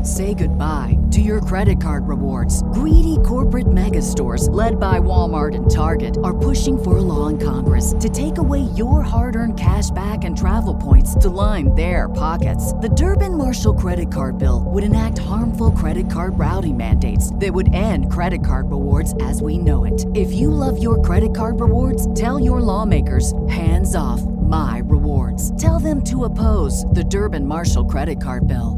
Say goodbye to your credit card rewards. Greedy corporate mega stores, led by Walmart and Target, are pushing for a law in Congress to take away your hard-earned cash back and travel points to line their pockets. The Durbin-Marshall credit card bill would enact harmful credit card routing mandates that would end credit card rewards as we know it. If you love your credit card rewards, tell your lawmakers, hands off my rewards. Tell them to oppose the Durbin-Marshall credit card bill.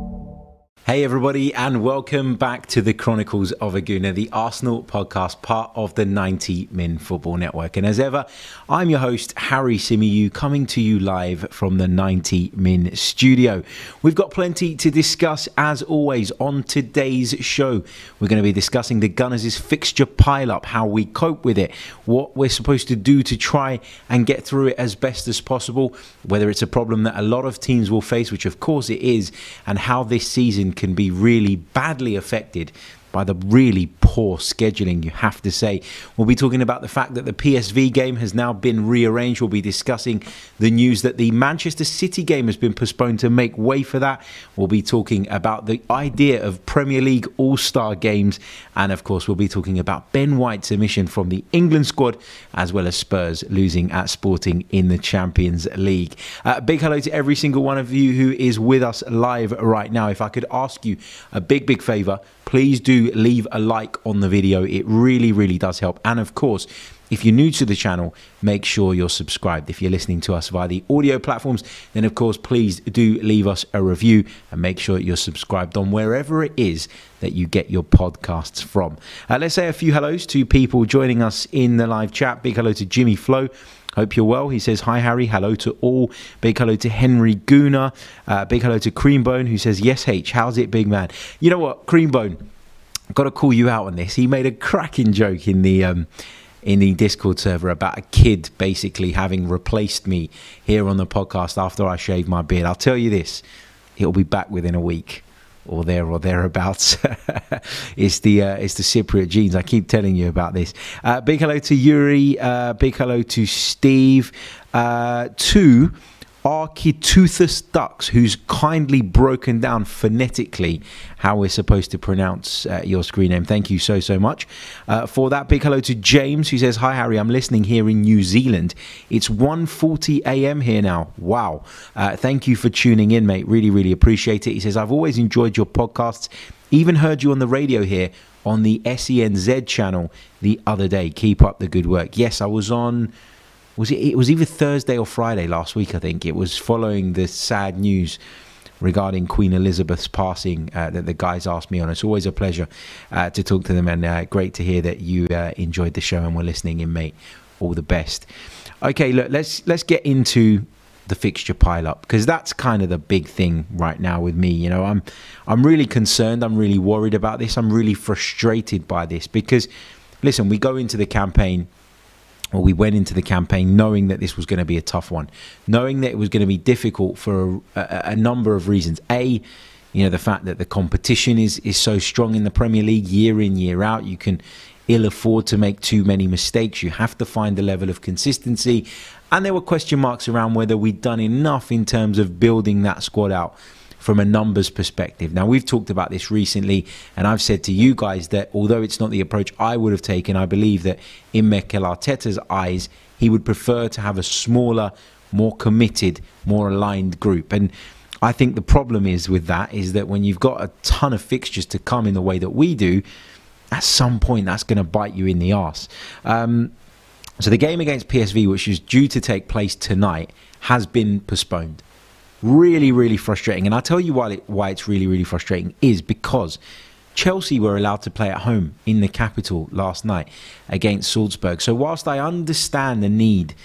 Hey everybody, and welcome back to the Chronicles of a Gooner, the Arsenal podcast, part of the 90 Min Football Network. And as ever, I'm your host, Harry Symeou, coming to you live from the 90 Min studio. We've got plenty to discuss, as always, on today's show. We're going to be discussing the Gunners' fixture pile-up, how we cope with it, what we're supposed to do to try and get through it as best as possible, whether it's a problem that a lot of teams will face, which of course it is, and how this season can be really badly affected by the really poor scheduling, you have to say. We'll be talking about the fact that the PSV game has now been rearranged. We'll be discussing the news that the Manchester City game has been postponed to make way for that. We'll be talking about the idea of Premier League All-Star games. And of course, we'll be talking about Ben White's omission from the England squad, as well as Spurs losing at Sporting in the Champions League. Big hello to every single one of you who is with us live right now. If I could ask you a big favour, please do leave a like on the video. It really does help. And of course, if you're new to the channel, make sure you're subscribed. If you're listening to us via the audio platforms, then of course, please do leave us a review and make sure you're subscribed on wherever it is that you get your podcasts from. Let's say a few hellos to people joining us in the live chat. Big hello to Jimmy Flo. Hope you're well. He says, hi, Harry. Hello to all. Big hello to Henry Gooner. Big hello to Creambone, who says, yes, H. How's it, big man? You know what, Creambone, I've got to call you out on this. He made a cracking joke in the Discord server about a kid basically having replaced me here on the podcast after I shaved my beard. I'll tell you this, it'll be back within a week. Or thereabouts. It's the Cypriot genes. I keep telling you about this. Big hello to Yuri. Big hello to Steve. To Architeuthus Ducks, who's kindly broken down phonetically how we're supposed to pronounce your screen name. Thank you so much for that. Big hello to James, who says, hi Harry, I'm listening here in New Zealand. It's 1:40 a.m. here now. Wow. Thank you for tuning in, mate. Really appreciate it. He says, I've always enjoyed your podcasts. Even heard you on the radio here on the SENZ channel the other day. Keep up the good work. Yes, I was on... It was either Thursday or Friday last week, I think. It was following the sad news regarding Queen Elizabeth's passing that the guys asked me on. It's always a pleasure to talk to them, and great to hear that you enjoyed the show and were listening in, mate. All the best. Okay, look, let's get into the fixture pile-up, because that's kind of the big thing right now with me. You know, I'm really concerned. I'm really worried about this. I'm really frustrated by this because, listen, we go into the campaign... Well, we went into the campaign knowing that this was going to be a tough one, knowing that it was going to be difficult for a number of reasons. A, you know, the fact that the competition is so strong in the Premier League year in, year out. You can ill afford to make too many mistakes. You have to find a level of consistency. And there were question marks around whether we'd done enough in terms of building that squad out from a numbers perspective. Now, we've talked about this recently, and I've said to you guys that although it's not the approach I would have taken, I believe that in Mikel Arteta's eyes, he would prefer to have a smaller, more committed, more aligned group. And I think the problem is with that is that when you've got a ton of fixtures to come in the way that we do, at some point that's going to bite you in the arse. So the game against PSV, which is due to take place tonight, has been postponed. Really frustrating. And I'll tell you why it's really frustrating is because Chelsea were allowed to play at home in the capital last night against Salzburg. So whilst I understand the need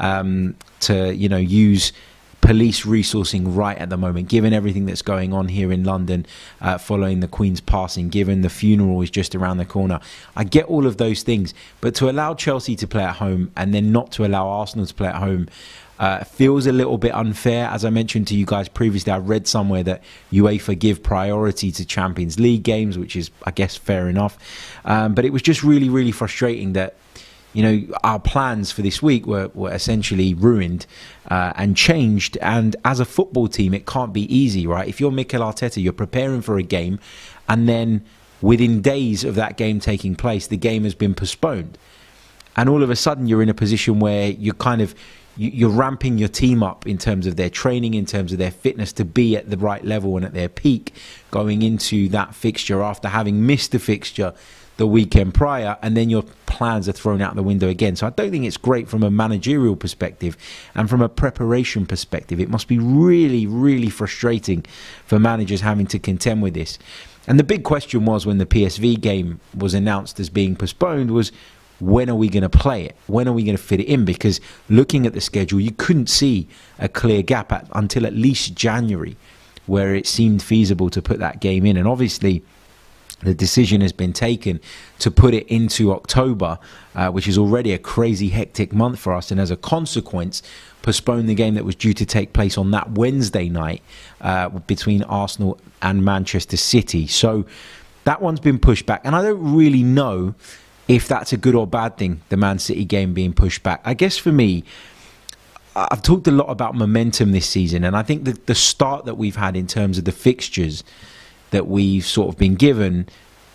to, you know, use police resourcing right at the moment, given everything that's going on here in London following the Queen's passing, given the funeral is just around the corner, I get all of those things. But to allow Chelsea to play at home and then not to allow Arsenal to play at home feels a little bit unfair. As I mentioned to you guys previously, I read somewhere that UEFA give priority to Champions League games, which is, I guess, fair enough. But it was just really frustrating that our plans for this week were essentially ruined and changed. And as a football team, it can't be easy, right? If you're Mikel Arteta, you're preparing for a game, and then within days of that game taking place, the game has been postponed. And all of a sudden, you're in a position where you're ramping your team up in terms of their training, in terms of their fitness to be at the right level and at their peak going into that fixture after having missed the fixture the weekend prior, and then your plans are thrown out the window again. So I don't think it's great from a managerial perspective, and from a preparation perspective, it must be really, really frustrating for managers having to contend with this. And the big question was, when the PSV game was announced as being postponed, was when are we going to play it? When are we going to fit it in? Because looking at the schedule, you couldn't see a clear gap until at least January, where it seemed feasible to put that game in. And obviously, the decision has been taken to put it into October, which is already a crazy hectic month for us. And as a consequence, postpone the game that was due to take place on that Wednesday night between Arsenal and Manchester City. So that one's been pushed back. And I don't really know if that's a good or bad thing, the Man City game being pushed back. I guess for me, I've talked a lot about momentum this season. And I think that the start that we've had in terms of the fixtures that we've sort of been given,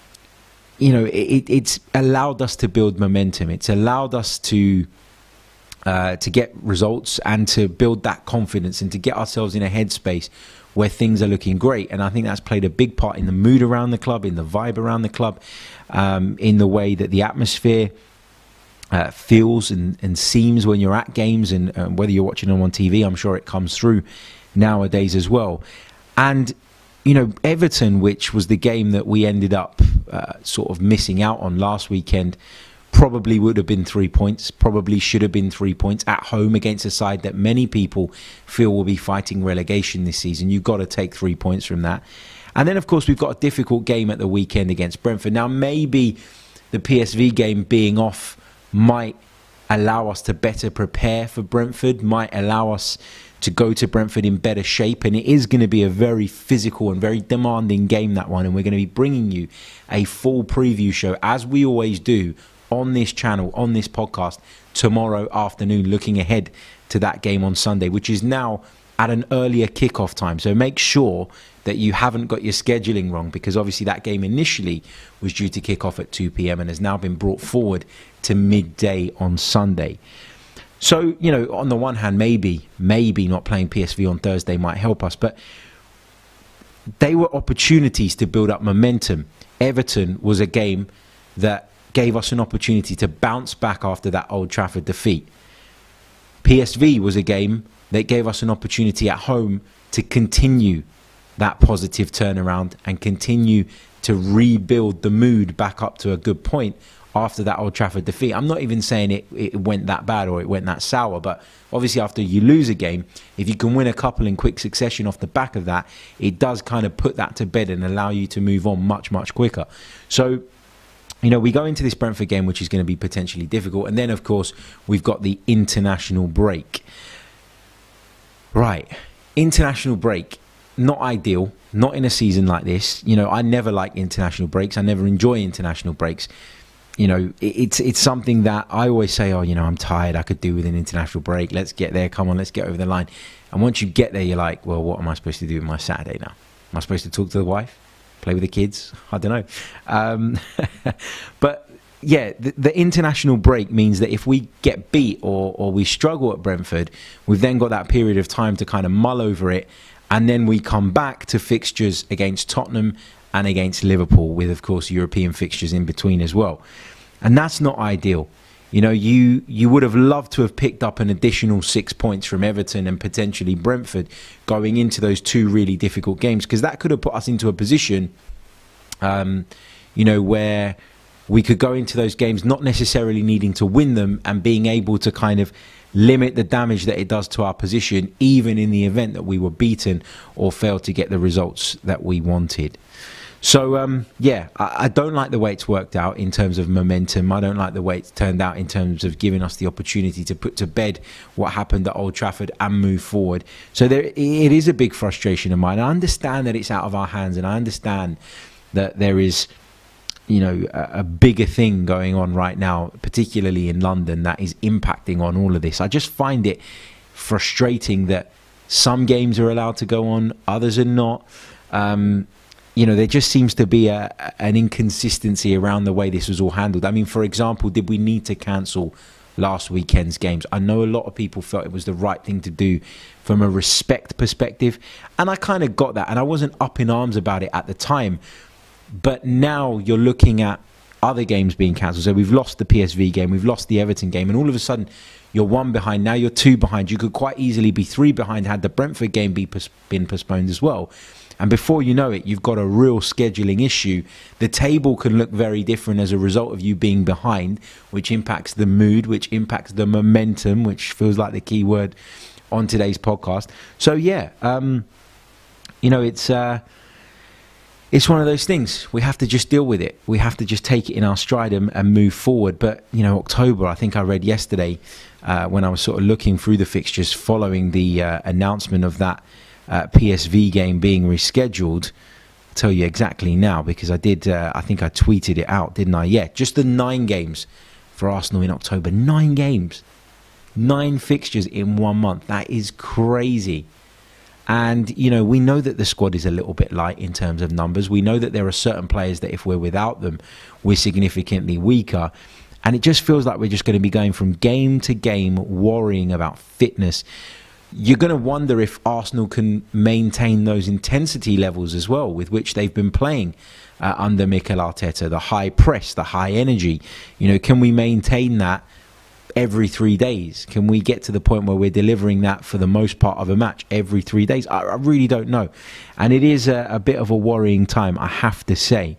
it's allowed us to build momentum. It's allowed us to get results and to build that confidence and to get ourselves in a headspace where things are looking great. And I think that's played a big part in the mood around the club, in the vibe around the club, in the way that the atmosphere feels and seems when you're at games, and whether you're watching them on TV, I'm sure it comes through nowadays as well. And Everton, which was the game that we ended up sort of missing out on last weekend, probably would have been 3 points, probably should have been 3 points at home against a side that many people feel will be fighting relegation this season. You've got to take 3 points from that. And then, of course, we've got a difficult game at the weekend against Brentford. Now, maybe the PSV game being off might allow us to better prepare for Brentford, might allow us to go to Brentford in better shape. And it is going to be a very physical and very demanding game, that one. And we're going to be bringing you a full preview show, as we always do, on this channel, on this podcast, tomorrow afternoon, looking ahead to that game on Sunday, which is now at an earlier kickoff time. So make sure that you haven't got your scheduling wrong, because obviously that game initially was due to kick off at 2 p.m. and has now been brought forward to midday on Sunday. So, on the one hand, maybe not playing PSV on Thursday might help us, but they were opportunities to build up momentum. Everton was a game that gave us an opportunity to bounce back after that Old Trafford defeat. PSV was a game that gave us an opportunity at home to continue that positive turnaround and continue to rebuild the mood back up to a good point after that Old Trafford defeat. I'm not even saying it went that bad or it went that sour, but obviously after you lose a game, if you can win a couple in quick succession off the back of that, it does kind of put that to bed and allow you to move on much, much quicker. So, we go into this Brentford game, which is going to be potentially difficult. And then, of course, we've got the international break. Right. International break. Not ideal. Not in a season like this. I never like international breaks. I never enjoy international breaks. It's something that I always say, I'm tired. I could do with an international break. Let's get there. Come on, let's get over the line. And once you get there, you're like, well, what am I supposed to do with my Saturday now? Am I supposed to talk to the wife? Play with the kids? I don't know. But yeah, the international break means that if we get beat or we struggle at Brentford, we've then got that period of time to kind of mull over it. And then we come back to fixtures against Tottenham and against Liverpool, with, of course, European fixtures in between as well. And that's not ideal. You would have loved to have picked up an additional 6 points from Everton and potentially Brentford going into those two really difficult games, because that could have put us into a position, where we could go into those games not necessarily needing to win them and being able to kind of limit the damage that it does to our position, even in the event that we were beaten or failed to get the results that we wanted. So, I don't like the way it's worked out in terms of momentum. I don't like the way it's turned out in terms of giving us the opportunity to put to bed what happened at Old Trafford and move forward. So it is a big frustration of mine. I understand that it's out of our hands, and I understand that there is a bigger thing going on right now, particularly in London, that is impacting on all of this. I just find it frustrating that some games are allowed to go on, others are not. There just seems to be an inconsistency around the way this was all handled. I mean, for example, did we need to cancel last weekend's games? I know a lot of people felt it was the right thing to do from a respect perspective, and I kind of got that, and I wasn't up in arms about it at the time. But now you're looking at other games being cancelled. So we've lost the PSV game, we've lost the Everton game, and all of a sudden you're 1 behind. Now you're 2 behind. You could quite easily be 3 behind had the Brentford game been postponed as well. And before you know it, you've got a real scheduling issue. The table can look very different as a result of you being behind, which impacts the mood, which impacts the momentum, which feels like the key word on today's podcast. So yeah, it's one of those things. We have to just deal with it. We have to just take it in our stride and move forward. But, October, I think I read yesterday when I was sort of looking through the fixtures following the announcement of that PSV game being rescheduled. I'll tell you exactly now because I did, I think I tweeted it out, didn't I? Yeah, just the 9 games for Arsenal in October. 9 games. 9 fixtures in 1 month. That is crazy. And, we know that the squad is a little bit light in terms of numbers. We know that there are certain players that if we're without them, we're significantly weaker. And it just feels like we're just going to be going from game to game, worrying about fitness. You're going to wonder if Arsenal can maintain those intensity levels as well with which they've been playing under Mikel Arteta. The high press, the high energy. Can we maintain that every 3 days? Can we get to the point where we're delivering that for the most part of a match every 3 days? I really don't know. And it is a bit of a worrying time, I have to say.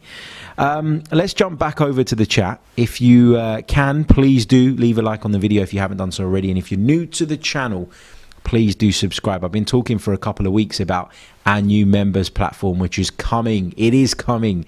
Let's jump back over to the chat. If you can, please do leave a like on the video if you haven't done so already. And if you're new to the channel, please do subscribe. I've been talking for a couple of weeks about our new members platform, which is coming. It is coming.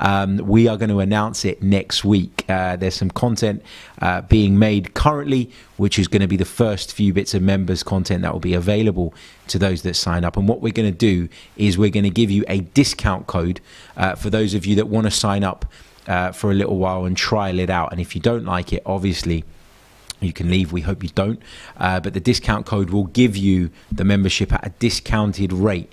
We are going to announce it next week. There's some content being made currently, which is going to be the first few bits of members content that will be available to those that sign up. And what we're going to do is we're going to give you a discount code for those of you that want to sign up for a little while and trial it out. And if you don't like it, obviously you can leave. We hope you don't. But the discount code will give you the membership at a discounted rate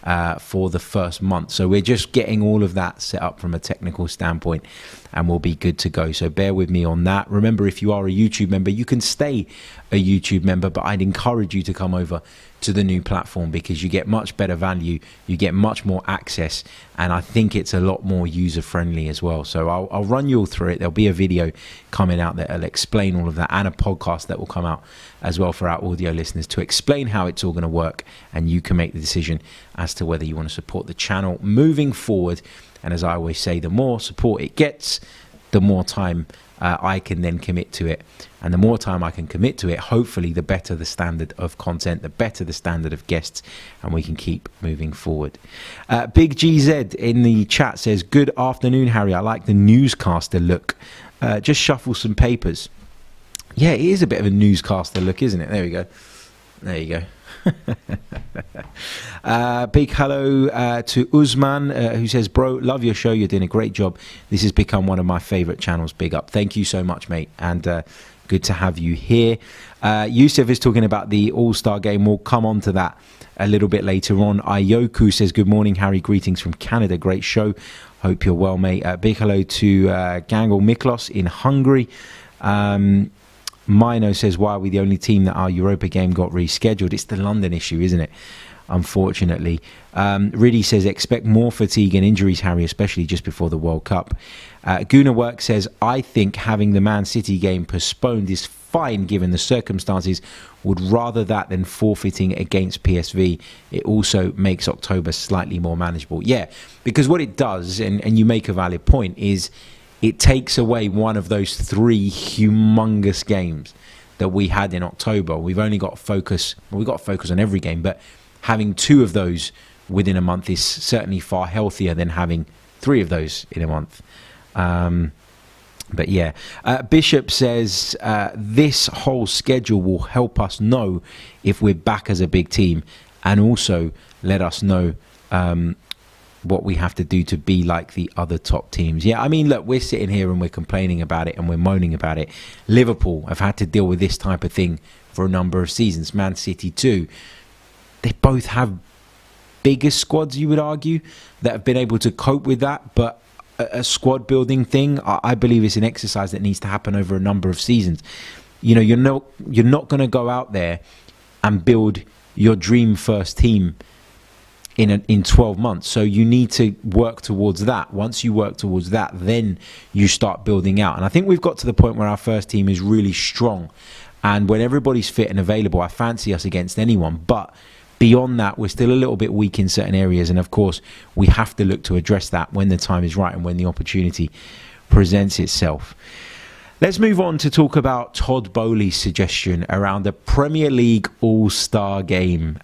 for the first month. So we're just getting all of that set up from a technical standpoint and we'll be good to go. So bear with me on that. Remember, if you are a YouTube member, you can stay a YouTube member, but I'd encourage you to come over to the new platform because you get much better value, you get much more access, and I think it's a lot more user-friendly as well. So I'll run you all through it. There'll be a video coming out that will explain all of that, and a podcast that will come out as well for our audio listeners to explain how it's all going to work, and you can make the decision as to whether you want to support the channel moving forward. And as I always say, the more support it gets, the more time I can then commit to it. And the more time I can commit to it, hopefully the better the standard of content, the better the standard of guests, and we can keep moving forward. Big GZ in the chat says, good afternoon, Harry. I like the newscaster look. Just shuffle some papers. Yeah, it is a bit of a newscaster look, isn't it? There we go. There you go. Big hello to Usman who says, bro, love your show, you're doing a great job, this has become one of my favorite channels. Big up. Thank you so much, mate, and good to have you here. Yusuf is talking about the All-Star game. We'll come on to that a little bit later on. Ayoku says, good morning, Harry, greetings from Canada, great show, hope you're well, mate. Big hello to Gangel Miklos in Hungary. Mino says, why are we the only team that our Europa game got rescheduled? It's the London issue, isn't it? Unfortunately. Riddy says, expect more fatigue and injuries, Harry, especially just before the World Cup. Guna Work says, I think having the Man City game postponed is fine given the circumstances. Would rather that than forfeiting against PSV. It also makes October slightly more manageable. Yeah, because what it does, and you make a valid point, is it takes away one of those 3 humongous games that we had in October. We've only got focus, well, we've got to focus on every game, but having 2 of those within a month is certainly far healthier than having 3 of those in a month. But yeah, Bishop says, this whole schedule will help us know if we're back as a big team, and also let us know what we have to do to be like the other top teams. Yeah, I mean, look, we're sitting here and we're complaining about it and we're moaning about it. Liverpool have had to deal with this type of thing for a number of seasons. Man City too. They both have bigger squads, you would argue, that have been able to cope with that. But a squad building thing, I believe, is an exercise that needs to happen over a number of seasons. You know, you're not going to go out there and build your dream first team in 12 months. So you need to work towards that. Once you work towards that, then you start building out. And I think we've got to the point where our first team is really strong. And when everybody's fit and available, I fancy us against anyone. But beyond that, we're still a little bit weak in certain areas. And of course, we have to look to address that when the time is right and when the opportunity presents itself. Let's move on to talk about Todd Boehly's suggestion around the Premier League All-Star Game.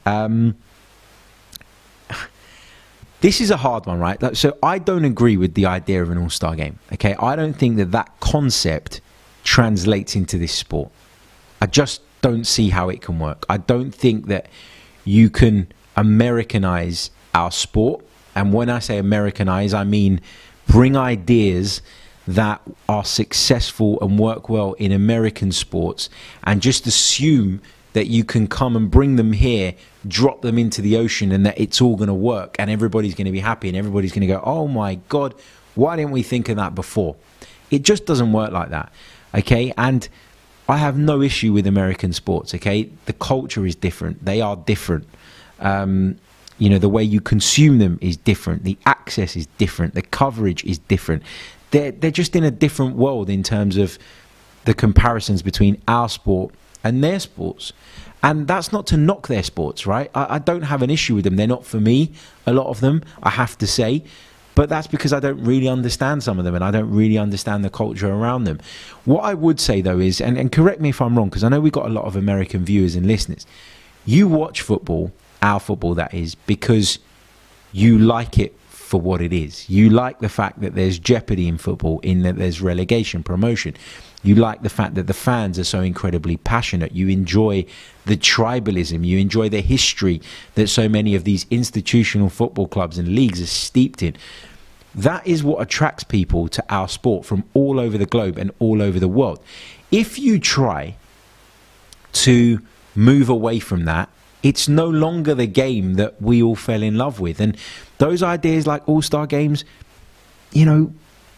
This is a hard one, right? So I don't agree with the idea of an All-Star Game. Okay, I don't think that concept translates into this sport. I just don't see how it can work. I don't think that you can Americanize our sport. And when I say Americanize, I mean bring ideas that are successful and work well in American sports and just assume that you can come and bring them here, drop them into the ocean, and that it's all going to work and everybody's going to be happy and everybody's going to go, oh my God, why didn't we think of that before? It just doesn't work like that, okay? And I have no issue with American sports, okay? The culture is different. They are different. You know, the way you consume them is different. The access is different. The coverage is different. They're just in a different world in terms of the comparisons between our sport and their sports. And that's not to knock their sports, right? I don't have an issue with them. They're not for me, a lot of them, I have to say. But that's because I don't really understand some of them and I don't really understand the culture around them. What I would say, though, is, and correct me if I'm wrong, because I know we've got a lot of American viewers and listeners. You watch football, our football that is, because you like it for what it is. You like the fact that there's jeopardy in football, in that there's relegation, promotion. You like the fact that the fans are so incredibly passionate. You enjoy the tribalism. You enjoy the history that so many of these institutional football clubs and leagues are steeped in. That is what attracts people to our sport from all over the globe and all over the world. If you try to move away from that, it's no longer the game that we all fell in love with. And those ideas like All-Star Games, you know,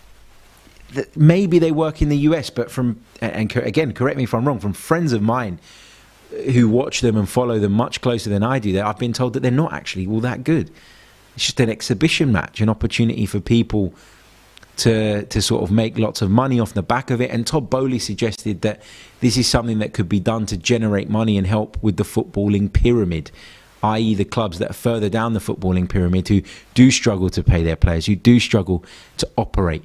maybe they work in the US, but from, and again, correct me if I'm wrong, from friends of mine who watch them and follow them much closer than I do, I've been told that they're not actually all that good. It's just an exhibition match, an opportunity for people to sort of make lots of money off the back of it. And Todd Boehly suggested that this is something that could be done to generate money and help with the footballing pyramid, i.e. the clubs that are further down the footballing pyramid who do struggle to pay their players, who do struggle to operate.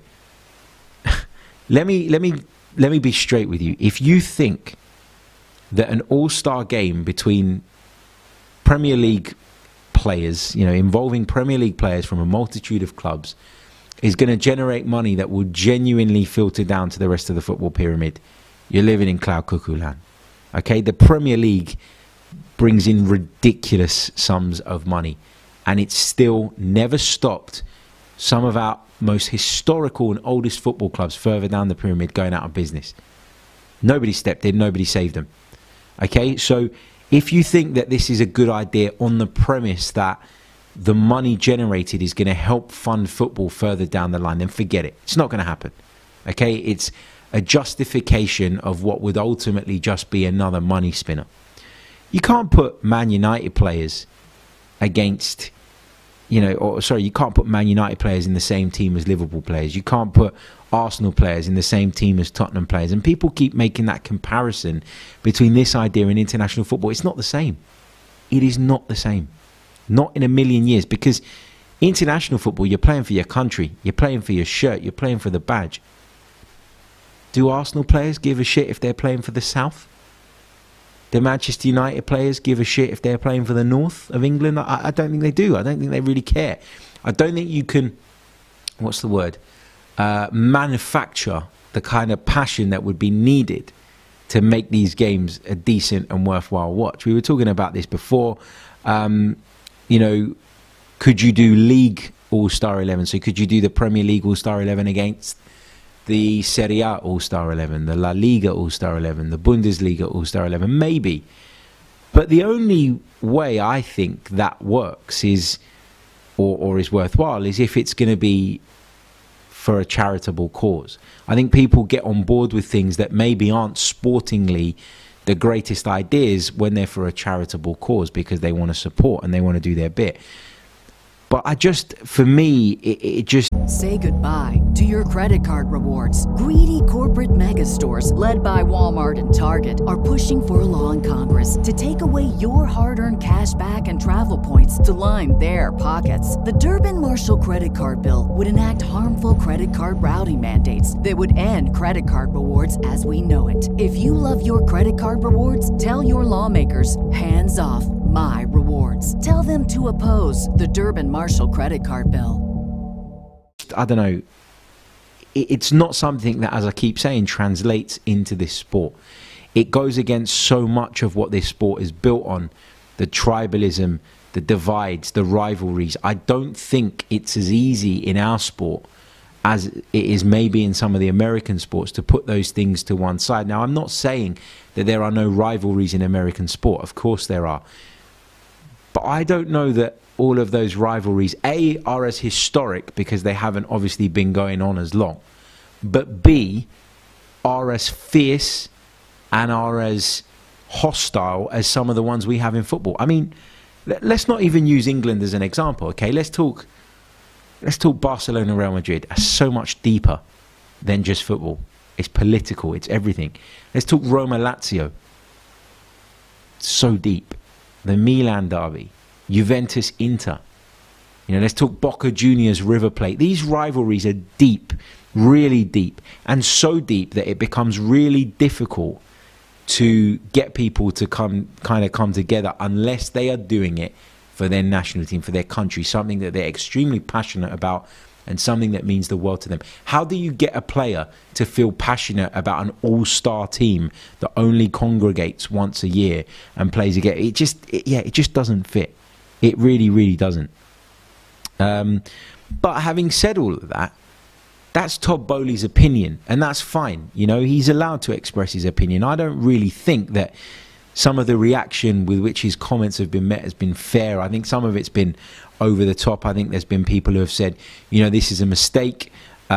Let me be straight with you. If you think that an all-star game between Premier League players, you know, involving Premier League players from a multitude of clubs, is going to generate money that will genuinely filter down to the rest of the football pyramid, you're living in cloud cuckoo land. Okay, the Premier League brings in ridiculous sums of money, and it's still never stopped some of our most historical and oldest football clubs further down the pyramid going out of business. Nobody stepped in, nobody saved them. Okay, so if you think that this is a good idea on the premise that the money generated is going to help fund football further down the line, then forget it. It's not going to happen. Okay, it's a justification of what would ultimately just be another money spinner. You can't put Man United players against, you know, or sorry, you can't put Man United players in the same team as Liverpool players. You can't put Arsenal players in the same team as Tottenham players. And people keep making that comparison between this idea and international football. It's not the same. It is not the same. Not in a million years, because international football, you're playing for your country. You're playing for your shirt. You're playing for the badge. Do Arsenal players give a shit if they're playing for the South? Do Manchester United players give a shit if they're playing for the North of England? I don't think they do. I don't think they really care. I don't think you can, what's the word, manufacture the kind of passion that would be needed to make these games a decent and worthwhile watch. We were talking about this before. You know, could you do league All-Star 11? So could you do the Premier League All-Star 11 against the Serie A All-Star 11, the La Liga All-Star 11, the Bundesliga All-Star 11? Maybe. But the only way I think that works is, or is worthwhile, is if it's going to be for a charitable cause. I think people get on board with things that maybe aren't sportingly the greatest ideas when they're for a charitable cause, because they want to support and they want to do their bit. But for me, it just... Say goodbye to your credit card rewards. Greedy corporate mega stores, led by Walmart and Target, are pushing for a law in Congress to take away your hard-earned cash back and travel points to line their pockets. The Durbin-Marshall credit card bill would enact harmful credit card routing mandates that would end credit card rewards as we know it. If you love your credit card rewards, tell your lawmakers, hands off my rewards. Tell them to oppose the Durbin-Marshall credit card bill. I don't know. It's not something that, as I keep saying, translates into this sport. It goes against so much of what this sport is built on. The tribalism, the divides, the rivalries. I don't think it's as easy in our sport as it is maybe in some of the American sports to put those things to one side. Now, I'm not saying that there are no rivalries in American sport. Of course there are. But I don't know that all of those rivalries, A, are as historic because they haven't obviously been going on as long, but B, are as fierce and are as hostile as some of the ones we have in football. I mean, let's not even use England as an example, okay? Let's talk Barcelona, Real Madrid. It's so much deeper than just football. It's political, it's everything. Let's talk Roma, Lazio. So deep. The Milan derby, Juventus, Inter. Let's talk Boca Juniors, River Plate. These rivalries are deep, really deep, and so deep that it becomes really difficult to get people to come together unless they are doing it for their national team, for their country, something that they're extremely passionate about and something that means the world to them. How do you get a player to feel passionate about an all-star team that only congregates once a year and plays a game? It just doesn't fit. It really, really doesn't. But having said all of that, that's Todd Boehly's opinion, and that's fine. He's allowed to express his opinion. I don't really think that some of the reaction with which his comments have been met has been fair. I think some of it's been over the top. I think there's been people who have said, this is a mistake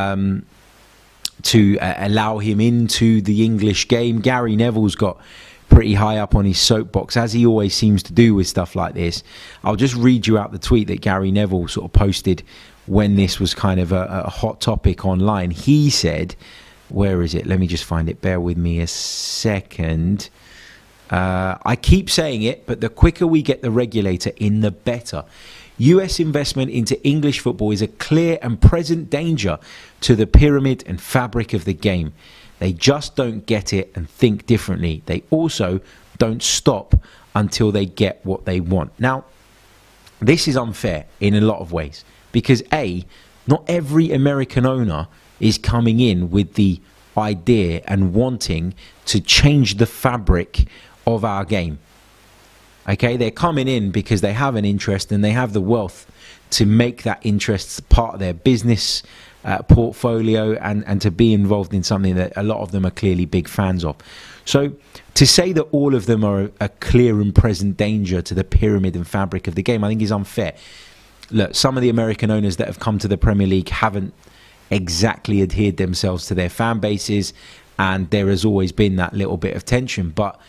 to allow him into the English game. Gary Neville's got pretty high up on his soapbox, as he always seems to do with stuff like this. I'll just read you out the tweet that Gary Neville sort of posted when this was kind of a hot topic online. He said, where is it? Let me just find it. Bear with me a second. I keep saying it, but the quicker we get the regulator in, the better. US investment into English football is a clear and present danger to the pyramid and fabric of the game. They just don't get it and think differently. They also don't stop until they get what they want. Now, this is unfair in a lot of ways because A, not every American owner is coming in with the idea and wanting to change the fabric of our game. Okay, they're coming in because they have an interest and they have the wealth to make that interest part of their business portfolio and to be involved in something that a lot of them are clearly big fans of. So to say that all of them are a clear and present danger to the pyramid and fabric of the game, I think is unfair. Look, some of the American owners that have come to the Premier League haven't exactly adhered themselves to their fan bases, and there has always been that little bit of tension. But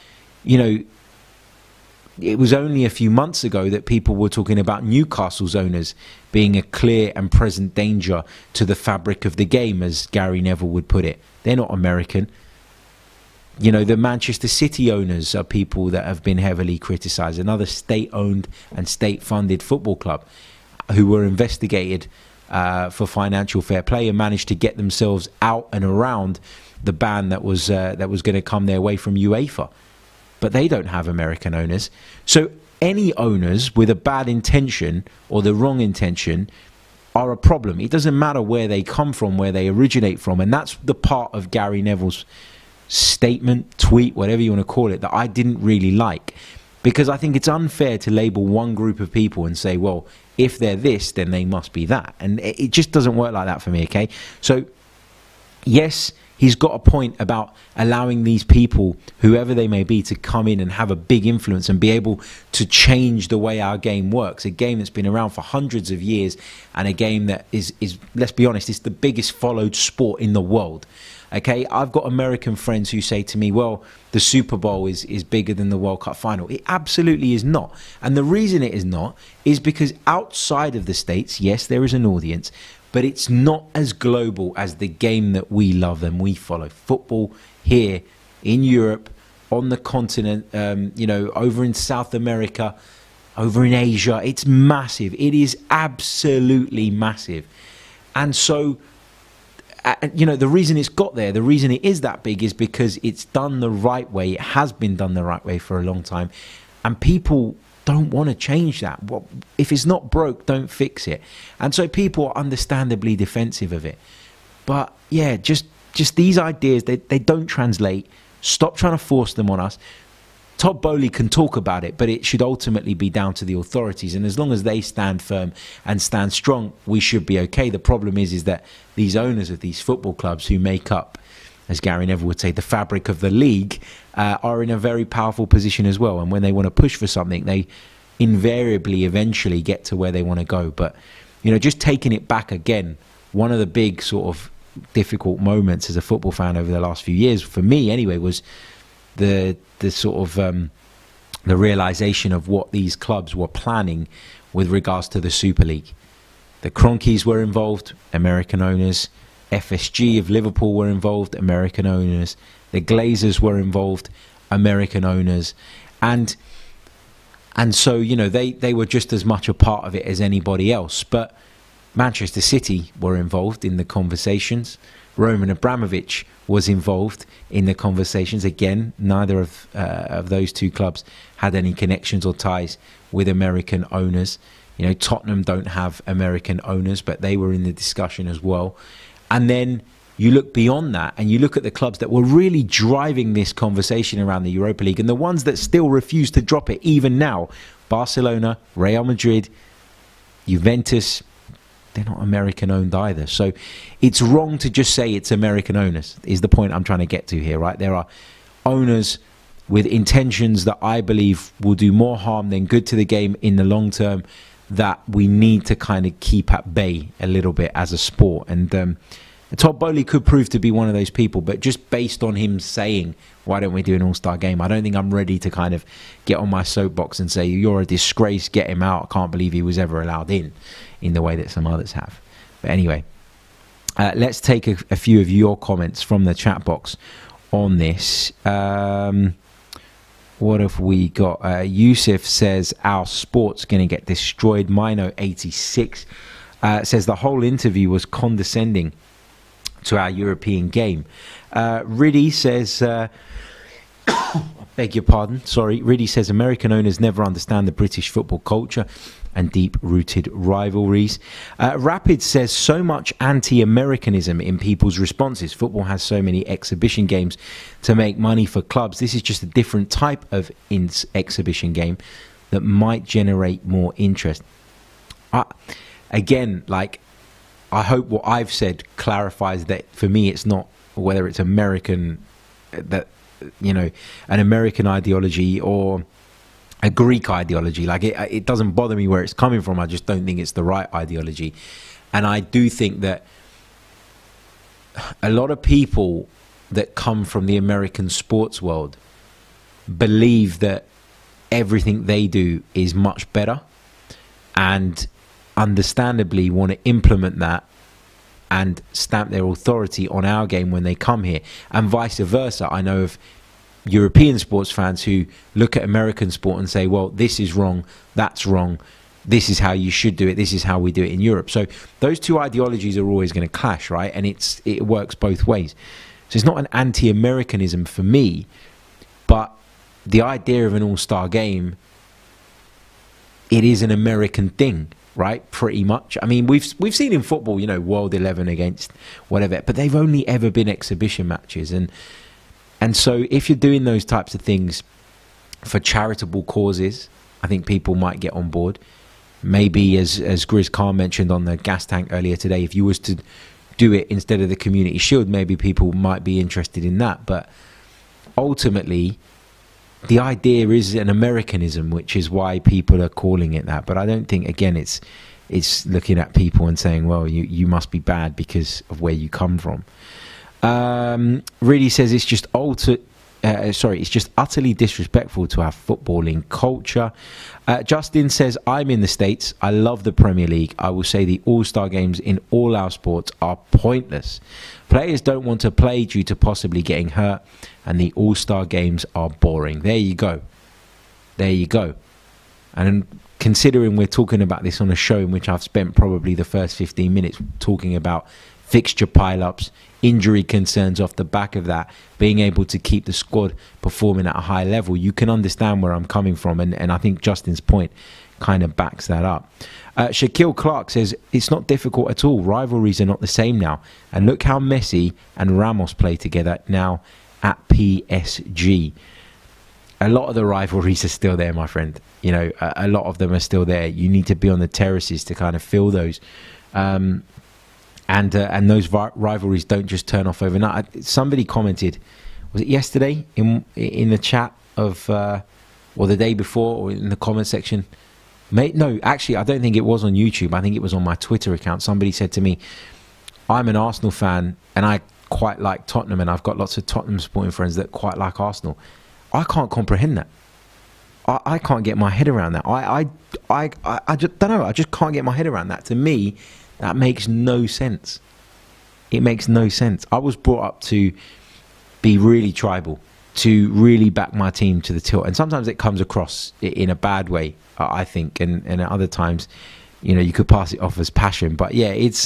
it was only a few months ago that people were talking about Newcastle's owners being a clear and present danger to the fabric of the game, as Gary Neville would put it. They're not American. The Manchester City owners are people that have been heavily criticised, another state-owned and state-funded football club who were investigated for financial fair play and managed to get themselves out and around the ban that was going to come their way from UEFA. But they don't have American owners. So any owners with a bad intention or the wrong intention are a problem. It doesn't matter where they come from, where they originate from. And that's the part of Gary Neville's statement, tweet, whatever you want to call it, that I didn't really like. Because I think it's unfair to label one group of people and say, well, if they're this, then they must be that. And it just doesn't work like that for me, okay? So, yes, he's got a point about allowing these people, whoever they may be, to come in and have a big influence and be able to change the way our game works. A game that's been around for hundreds of years, and a game that is let's be honest, it's the biggest followed sport in the world. Okay, I've got American friends who say to me, well, the Super Bowl is bigger than the World Cup final. It absolutely is not. And the reason it is not is because outside of the States, yes, there is an audience, but it's not as global as the game that we love and we follow. Football here in Europe, on the continent, over in South America, over in Asia, it's massive. It is absolutely massive. And so, the reason it's got there, the reason it is that big is because it's done the right way. It has been done the right way for a long time. And people don't want to change that. Well, if it's not broke, don't fix it. And so people are understandably defensive of it. But yeah, just these ideas, they don't translate. Stop trying to force them on us. Todd Boehly can talk about it, but it should ultimately be down to the authorities. And as long as they stand firm and stand strong, we should be okay. The problem is that these owners of these football clubs who make up, as Gary Neville would say, the fabric of the league, are in a very powerful position as well. And when they want to push for something, they invariably eventually get to where they want to go. But, just taking it back again, one of the big sort of difficult moments as a football fan over the last few years, for me anyway, was the sort of the realization of what these clubs were planning with regards to the Super League. The Kroenkes were involved, American owners. FSG of Liverpool were involved, American owners. The Glazers were involved, American owners. And so, they were just as much a part of it as anybody else. But Manchester City were involved in the conversations. Roman Abramovich was involved in the conversations. Again, neither of those two clubs had any connections or ties with American owners. Tottenham don't have American owners, but they were in the discussion as well. And then you look beyond that and you look at the clubs that were really driving this conversation around the Europa League and the ones that still refuse to drop it even now. Barcelona, Real Madrid, Juventus, they're not American owned either. So it's wrong to just say it's American owners, is the point I'm trying to get to here, right? There are owners with intentions that I believe will do more harm than good to the game in the long term that we need to kind of keep at bay a little bit as a sport. And Todd Boehly could prove to be one of those people, but just based on him saying, why don't we do an all-star game? I don't think I'm ready to kind of get on my soapbox and say, you're a disgrace, get him out. I can't believe he was ever allowed in the way that some others have. But anyway, let's take a few of your comments from the chat box on this. What have we got? Yusuf says, our sport's going to get destroyed. Mino86 says, the whole interview was condescending to our European game. Riddy says, I beg your pardon, sorry. Riddy says, American owners never understand the British football culture and deep-rooted rivalries. Rapid says, so much anti-Americanism in people's responses. Football has so many exhibition games to make money for clubs. This is just a different type of exhibition game that might generate more interest. Again, I hope what I've said clarifies that for me it's not whether it's American, that an American ideology or a Greek ideology. It doesn't bother me where it's coming from. I just don't think it's the right ideology. And I do think that a lot of people that come from the American sports world believe that everything they do is much better, and understandably want to implement that and stamp their authority on our game when they come here, and vice versa. I know of European sports fans who look at American sport and say, well, this is wrong, that's wrong, this is how you should do it, this is how we do it in Europe. So those two ideologies are always going to clash, right? And it works both ways. So it's not an anti-Americanism for me, but the idea of an all-star game, it is an American thing, right? Pretty much. I mean, we've seen in football, World 11 against whatever, but they've only ever been exhibition matches. And so if you're doing those types of things for charitable causes, I think people might get on board. maybe, as Grizz Khan mentioned on the gas tank earlier today, if you was to do it instead of the Community Shield, maybe people might be interested in that. But ultimately, the idea is an Americanism, which is why people are calling it that. But I don't think, again, it's looking at people and saying, well, you must be bad because of where you come from. Really says it's just it's just utterly disrespectful to our footballing culture. Justin says, I'm in the States. I love the Premier League. I will say the All-Star games in all our sports are pointless. Players don't want to play due to possibly getting hurt, and the All-Star games are boring. There you go. There you go. And considering we're talking about this on a show in which I've spent probably the first 15 minutes talking about fixture pile-ups, injury concerns off the back of that, being able to keep the squad performing at a high level, you can understand where I'm coming from. And I think Justin's point kind of backs that up. Shaquille Clark says, it's not difficult at all. Rivalries are not the same now. And look how Messi and Ramos play together now at PSG. A lot of the rivalries are still there, my friend. You know, a lot of them are still there. You need to be on the terraces to kind of fill those. And those rivalries don't just turn off overnight. Somebody commented, was it yesterday in the chat of, or the day before, or in the comment section? No, actually, I don't think it was on YouTube. I think it was on my Twitter account. Somebody said to me, I'm an Arsenal fan and I quite like Tottenham, and I've got lots of Tottenham supporting friends that quite like Arsenal. I can't comprehend that. I can't get my head around that. I just don't know. I just can't get my head around that. To me, that makes no sense. It makes no sense. I was brought up to be really tribal, to really back my team to the tilt. And sometimes it comes across in a bad way, I think. And at other times, you know, you could pass it off as passion. But yeah, it's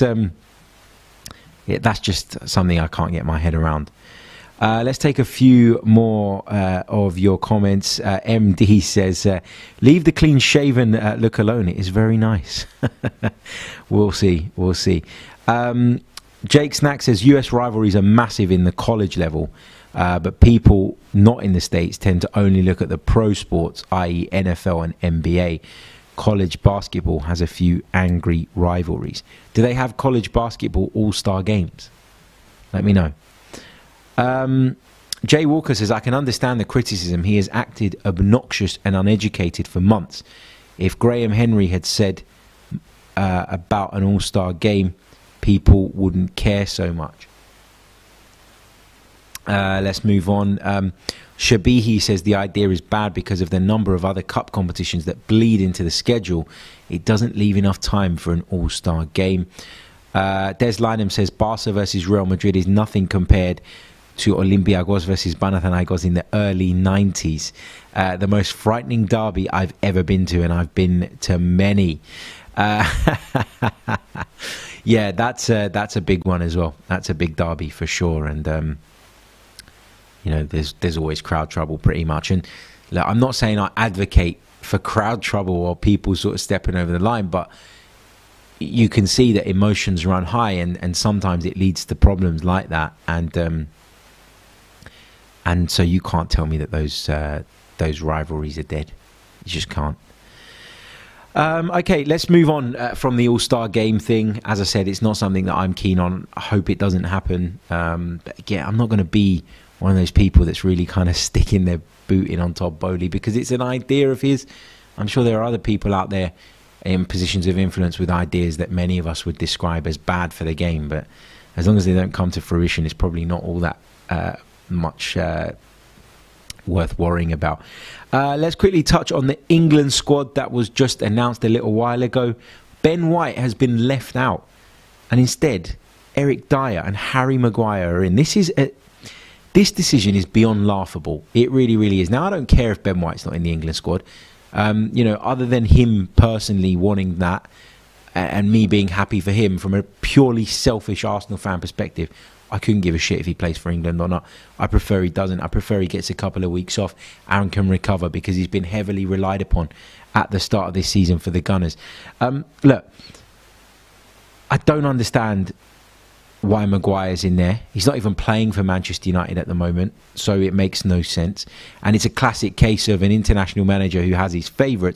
that's just something I can't get my head around. Let's take a few more of your comments. MD says, leave the clean-shaven look alone. It is very nice. We'll see. We'll see. Jake Snack says, US rivalries are massive in the college level, but people not in the States tend to only look at the pro sports, i.e. NFL and NBA. College basketball has a few angry rivalries. Do they have college basketball all-star games? Let me know. Jay Walker says, I can understand the criticism. He has acted obnoxious and uneducated for months. If Graham Henry had said about an all-star game, people wouldn't care so much. Let's move on. Shabihi says the idea is bad because of the number of other cup competitions that bleed into the schedule. It doesn't leave enough time for an all-star game. Des Lynham says Barca versus Real Madrid is nothing compared to Olympiacos versus Panathinaikos in the early 90s. The most frightening derby I've ever been to, and I've been to many. Yeah, that's a big one as well. That's a big derby for sure. And you know, there's always crowd trouble pretty much. And look, I'm not saying I advocate for crowd trouble or people sort of stepping over the line, but you can see that emotions run high, and sometimes it leads to problems like that. And so you can't tell me that those rivalries are dead. You just can't. Okay, let's move on from the All-Star game thing. As I said, it's not something that I'm keen on. I hope it doesn't happen. But again, I'm not going to be one of those people that's really kind of sticking their boot in on Todd Boehly because it's an idea of his. I'm sure there are other people out there in positions of influence with ideas that many of us would describe as bad for the game. But as long as they don't come to fruition, it's probably not all that much worth worrying about. Let's quickly touch on the England squad that was just announced a little while ago. Ben White has been left out, and instead Eric Dyer and Harry Maguire are in. This decision is beyond laughable. It really, really is. Now, I don't care if Ben White's not in the England squad. You know, other than him personally wanting that and me being happy for him from a purely selfish Arsenal fan perspective, I couldn't give a shit if he plays for England or not. I prefer he doesn't. I prefer he gets a couple of weeks off and can recover because he's been heavily relied upon at the start of this season for the Gunners. Look, I don't understand why Maguire's in there. He's not even playing for Manchester United at the moment, so it makes no sense. And it's a classic case of an international manager who has his favourites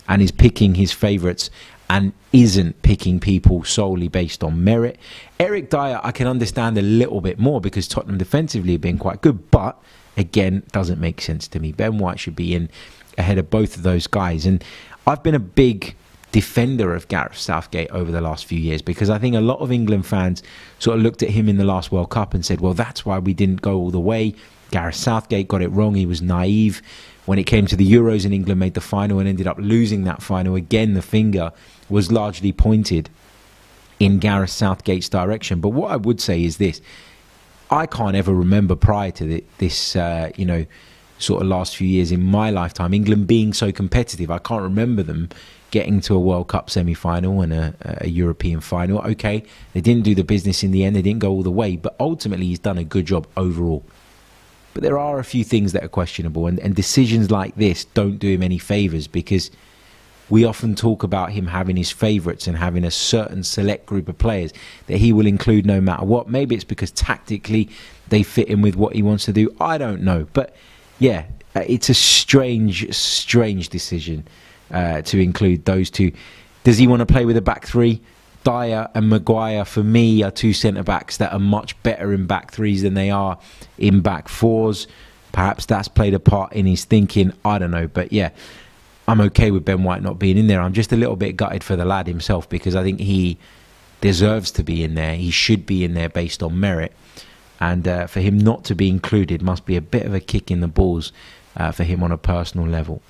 and is picking his favourites and isn't picking people solely based on merit. Eric Dyer, I can understand a little bit more because Tottenham defensively have been quite good, but again, doesn't make sense to me. Ben White should be in ahead of both of those guys. And I've been a big defender of Gareth Southgate over the last few years because I think a lot of England fans sort of looked at him in the last World Cup and said, well, that's why we didn't go all the way. Gareth Southgate got it wrong. He was naive. When it came to the Euros and England made the final and ended up losing that final, again, the finger was largely pointed in Gareth Southgate's direction. But what I would say is this. I can't ever remember prior to this, sort of last few years in my lifetime, England being so competitive. I can't remember them getting to a World Cup semi-final and a European final. Okay, they didn't do the business in the end. They didn't go all the way. But ultimately, he's done a good job overall. But there are a few things that are questionable. And decisions like this don't do him any favours because we often talk about him having his favourites and having a certain select group of players that he will include no matter what. Maybe it's because tactically they fit in with what he wants to do. I don't know. But yeah, it's a strange decision to include those two. Does he want to play with a back three? Dyer and Maguire, for me, are two centre-backs that are much better in back threes than they are in back fours. Perhaps that's played a part in his thinking. I don't know. But yeah, I'm okay with Ben White not being in there. I'm just a little bit gutted for the lad himself because I think he deserves to be in there. He should be in there based on merit. And for him not to be included must be a bit of a kick in the balls for him on a personal level.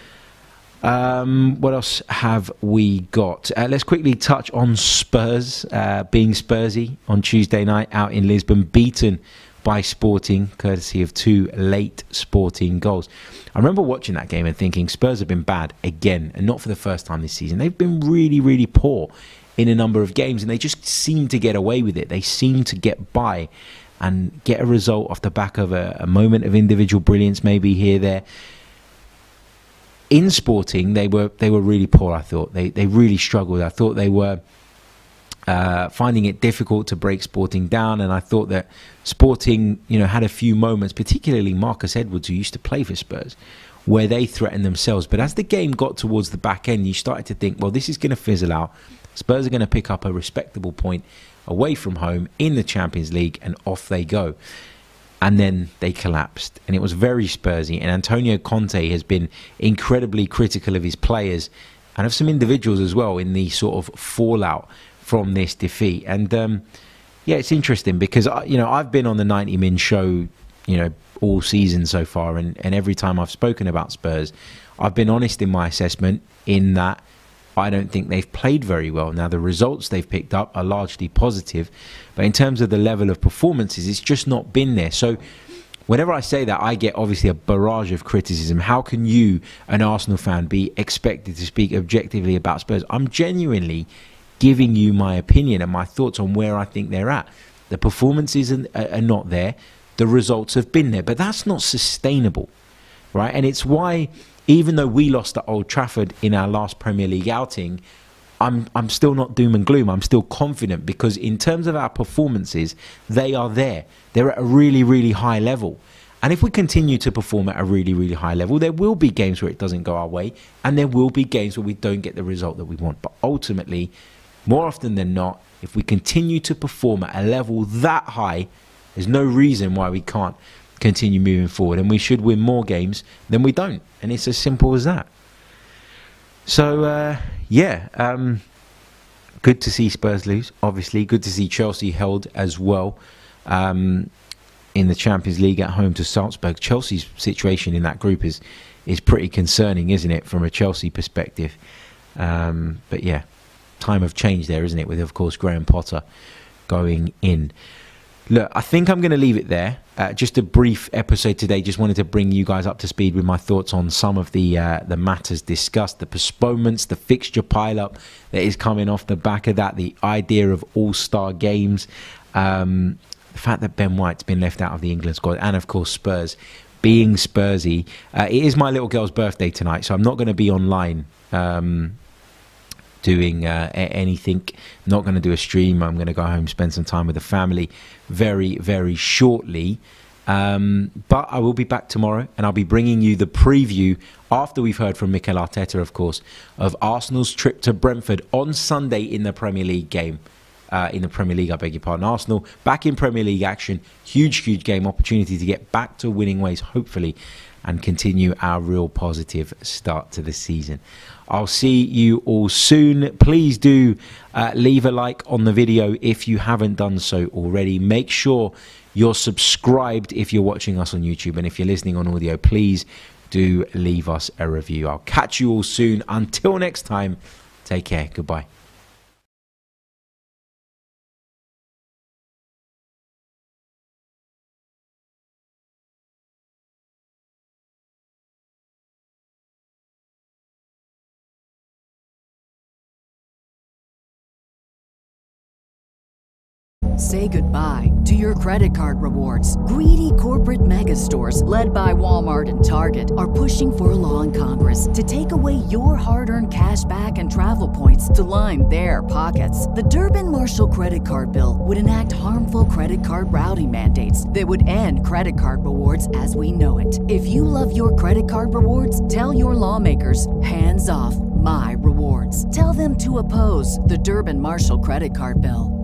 What else have we got? Let's quickly touch on Spurs being Spursy on Tuesday night out in Lisbon, beaten by Sporting, courtesy of 2 late Sporting goals. I remember watching that game and thinking Spurs have been bad again, and not for the first time this season. They've been really, really poor in a number of games, and they just seem to get away with it. They seem to get by and get a result off the back of a moment of individual brilliance, maybe here, there. In Sporting, they were really poor, I thought. They really struggled. I thought they were finding it difficult to break Sporting down, and I thought that Sporting, had a few moments, particularly Marcus Edwards, who used to play for Spurs, where they threatened themselves. But as the game got towards the back end, you started to think, well, this is going to fizzle out. Spurs are going to pick up a respectable point away from home in the Champions League, and off they go. And then they collapsed, and it was very Spursy. And Antonio Conte has been incredibly critical of his players and of some individuals as well in the sort of fallout from this defeat. And yeah, it's interesting because I've been on the 90 Min show, all season so far, and every time I've spoken about Spurs, I've been honest in my assessment in that I don't think they've played very well. Now, the results they've picked up are largely positive, but in terms of the level of performances, it's just not been there. So whenever I say that, I get obviously a barrage of criticism. How can you, an Arsenal fan, be expected to speak objectively about Spurs? I'm genuinely giving you my opinion and my thoughts on where I think they're at. The performances are not there. The results have been there, but that's not sustainable, right? And it's why, even though we lost at Old Trafford in our last Premier League outing, I'm still not doom and gloom. I'm still confident because in terms of our performances, they are there. They're at a really, really high level. And if we continue to perform at a really, really high level, there will be games where it doesn't go our way, and there will be games where we don't get the result that we want. But ultimately, more often than not, if we continue to perform at a level that high, there's no reason why we can't continue moving forward, and we should win more games than we don't, and it's as simple as that. So good to see Spurs lose, obviously. Good to see Chelsea held as well in the Champions League at home to Salzburg. Chelsea's situation in that group is pretty concerning, isn't it, from a Chelsea perspective? But yeah, time of change there, isn't it, with of course Graham Potter going in. Look, I think I'm going to leave it there. Just a brief episode today. Just wanted to bring you guys up to speed with my thoughts on some of the matters discussed, the postponements, the fixture pile-up that is coming off the back of that, the idea of all-star games, the fact that Ben White's been left out of the England squad, and of course Spurs being Spursy. It is my little girl's birthday tonight, so I'm not going to be online doing anything. I'm not going to do a stream. I'm going to go home, spend some time with the family very, very shortly. But I will be back tomorrow, and I'll be bringing you the preview, after we've heard from Mikel Arteta, of course, of Arsenal's trip to Brentford on Sunday in the Premier League game. In the Premier League, I beg your pardon. Arsenal back in Premier League action. Huge game. Opportunity to get back to winning ways, hopefully, and continue our real positive start to the season. I'll see you all soon. Please do leave a like on the video if you haven't done so already. Make sure you're subscribed if you're watching us on YouTube. And if you're listening on audio, please do leave us a review. I'll catch you all soon. Until next time, take care. Goodbye. Say goodbye to your credit card rewards. Greedy corporate mega stores, led by Walmart and Target, are pushing for a law in Congress to take away your hard-earned cash back and travel points to line their pockets. The Durbin-Marshall credit card bill would enact harmful credit card routing mandates that would end credit card rewards as we know it. If you love your credit card rewards, tell your lawmakers, hands off my rewards. Tell them to oppose the Durbin-Marshall credit card bill.